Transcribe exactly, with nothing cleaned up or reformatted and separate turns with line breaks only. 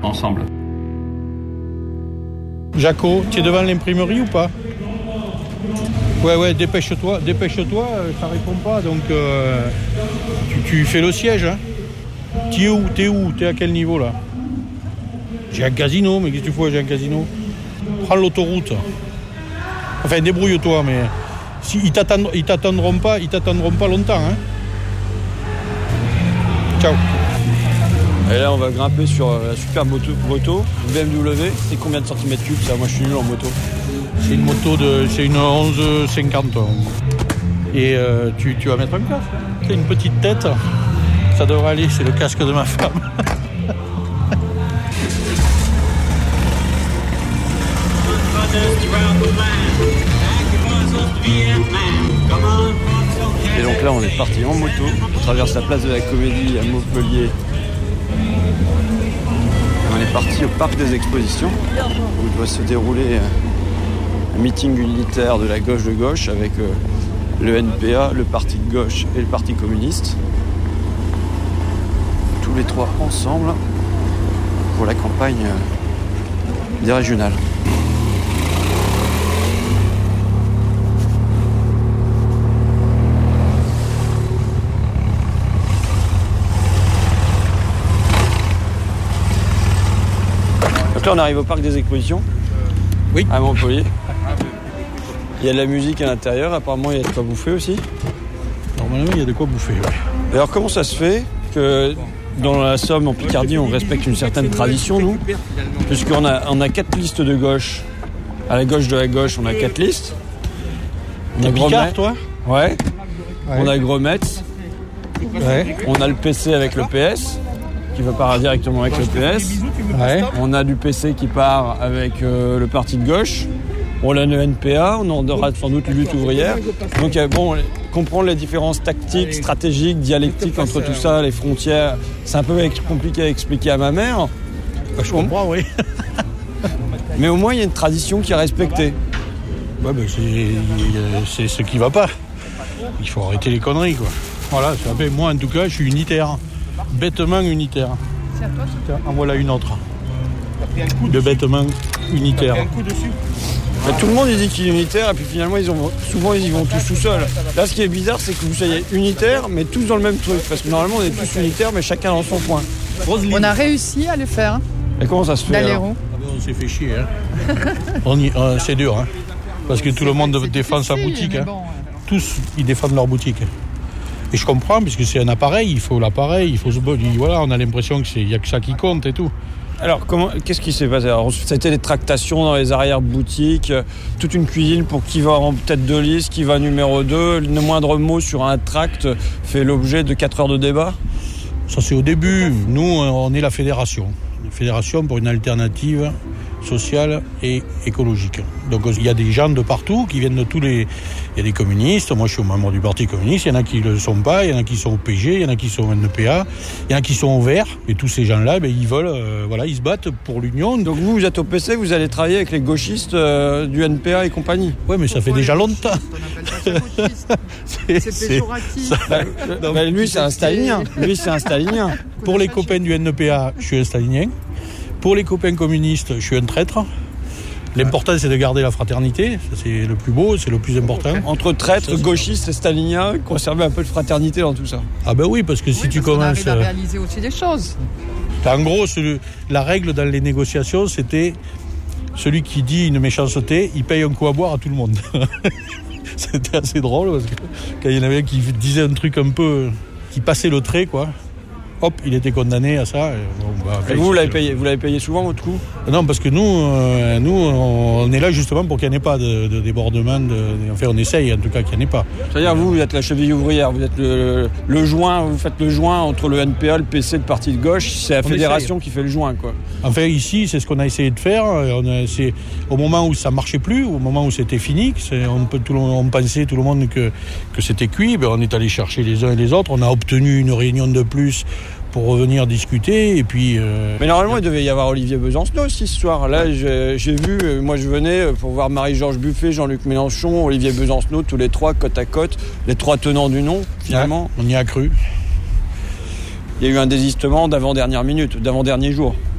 ensemble.
Jaco, tu es devant l'imprimerie ou pas? Ouais, ouais, dépêche-toi, dépêche-toi, ça répond pas, donc euh, tu, tu fais le siège. Hein. T'es où? T'es où? T'es à quel niveau là? J'ai un casino, mais qu'est-ce que tu fais? J'ai un casino. Prends l'autoroute. Enfin, débrouille-toi, mais si, ils, t'attendront, ils t'attendront pas, ils t'attendront pas longtemps. Hein. Ciao.
Et là, on va grimper sur la super moto, moto une B M W. C'est combien de centimètres cubes ça? Moi, je suis nul en moto.
C'est une moto de, c'est une onze cinquante. Et euh, tu, tu vas mettre un casque. C'est une petite tête. Ça devrait aller. C'est le casque de ma femme.
Et donc là, on est parti en moto. On traverse la place de la Comédie à Montpellier. On est parti au parc des expositions où il doit se dérouler un meeting unitaire de la gauche de gauche avec le N P A, le parti de gauche et le parti communiste. Tous les trois ensemble pour la campagne des régionales. Donc là, on arrive au parc des expositions.
Oui.
À Montpellier. Il y a de la musique à l'intérieur. Apparemment, il y a de quoi bouffer aussi.
Normalement, il y a de quoi bouffer, oui.
Alors, comment ça se fait que dans la Somme, en Picardie, on respecte une certaine tradition, nous? Puisqu'on a, on a quatre listes de gauche. À la gauche de la gauche, on a quatre listes.
On a Picard, toi?
Ouais.
Ouais.
On a Grometz.
Ouais.
On a le P C avec le P S, qui va part directement avec le P S.
Ouais.
On a du P C qui part avec euh, le parti de gauche. On a le N P A, on en aura sans doute lutte ouvrière. Donc euh, bon, comprendre les différences tactiques, stratégiques, dialectiques entre tout ça, les frontières, c'est un peu compliqué à expliquer à ma mère.
Bah, je comprends, oui.
Mais au moins, il y a une tradition qui est respectée.
Ouais, bah, c'est, c'est ce qui va pas. Il faut arrêter les conneries, quoi. Voilà, ça fait, moi, en tout cas, je suis unitaire. Bêtement unitaire.
C'est à toi, ça?
En voilà une autre. De bêtement unitaire.
Mais tout le monde il dit qu'il est unitaire et puis finalement ils ont, souvent ils y vont tous tout seuls. Là ce qui est bizarre c'est que vous soyez unitaires mais tous dans le même truc. Parce que normalement on est tous unitaires mais chacun dans son coin.
On a réussi à le faire. Hein.
Et comment ça se fait
D'aller
alors?
où?
Ah ben, on s'est fait chier. Hein. on y, euh, c'est dur. Hein. Parce que tout le monde
c'est
défend sa
difficile,
boutique. Hein.
Bon, ouais.
Tous ils défendent leur boutique. Et je comprends puisque c'est un appareil, il faut l'appareil, il faut se voilà, on a l'impression qu'il n'y a que ça qui compte et tout.
Alors, comment, qu'est-ce qui s'est passé? Alors, c'était des tractations dans les arrière-boutiques, toute une cuisine pour qui va en tête de liste, qui va numéro deux. Le moindre mot sur un tract fait l'objet de quatre heures de débat.
Ça, c'est au début. Nous, on est la fédération. Une fédération pour une alternative sociale et écologique. Donc, il y a des gens de partout qui viennent de tous les... Il y a des communistes. Moi, je suis membre du Parti communiste. Il y en a qui ne le sont pas. Il y en a qui sont au P G. Il y en a qui sont au N P A. Il y en a qui sont au Vert. Et tous ces gens-là, ben, ils veulent... Euh, voilà, ils se battent pour l'union.
Donc, vous, vous êtes au P C, vous allez travailler avec les gauchistes euh, du N P A et compagnie.
Oui, mais ça fait déjà longtemps.
c'est, c'est péjoratif. Ça...
Bah, non, bah, lui, c'est un stalinien. Lui, c'est un stalinien.
Pour les copains du N P A, je suis un stalinien. Pour les copains communistes, je suis un traître. L'important, c'est de garder la fraternité. Ça, c'est le plus beau, c'est le plus important.
Entre traîtres, gauchistes et staliniens, conserver un peu de fraternité dans tout ça.
Ah ben oui, parce que si
oui,
tu
parce
commences...
On arrive à réaliser aussi des choses.
En gros, celui, la règle dans les négociations, c'était celui qui dit une méchanceté, il paye un coup à boire à tout le monde. C'était assez drôle, parce que quand il y en avait un qui disait un truc un peu... qui passait le trait, quoi. Hop, il était condamné à ça. Et, bon, bah,
et vous, vous l'avez payé, vous l'avez payé souvent, votre coup?
Non, parce que nous, euh, nous, on est là justement pour qu'il n'y en ait pas de, de débordement. De, enfin, on essaye en tout cas qu'il n'y en ait pas.
C'est-à-dire, vous, vous êtes la cheville ouvrière, vous êtes le, le joint, vous faites le joint entre le N P A, le P C, le parti de gauche. C'est la on fédération essaye. Qui fait le joint, quoi.
Enfin, ici, c'est ce qu'on a essayé de faire. On a, c'est au moment où ça marchait plus, au moment où c'était fini, que c'est, on, peut, tout le, on pensait tout le monde que que c'était cuit. Ben, on est allé chercher les uns et les autres. On a obtenu une réunion de plus pour revenir discuter et puis... Euh...
Mais normalement, il devait y avoir Olivier Besancenot aussi ce soir. Là, j'ai, j'ai vu, moi je venais pour voir Marie-Georges Buffet, Jean-Luc Mélenchon, Olivier Besancenot, tous les trois côte à côte, les trois tenants du nom, finalement.
Ouais, on y a cru.
Il y a eu un désistement d'avant-dernière minute, d'avant-dernier jour.